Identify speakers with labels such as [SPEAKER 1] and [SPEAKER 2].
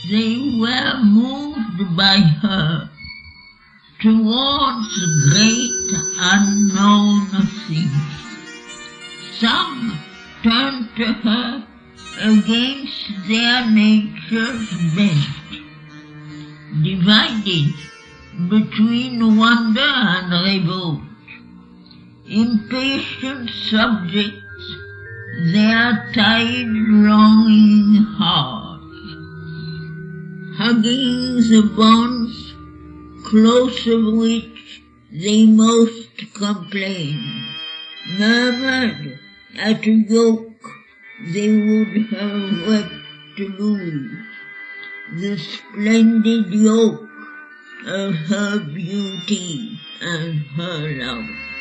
[SPEAKER 1] They were moved by her towards great unknown things. Some turned to her against their nature's bent, divided between wonder and revolt, impatient subjects, their tide-longing hearts, hugging the bonds close of which they most complained, murmured at a yoke they would have wept to lose, the splendid yoke of her beauty and her love.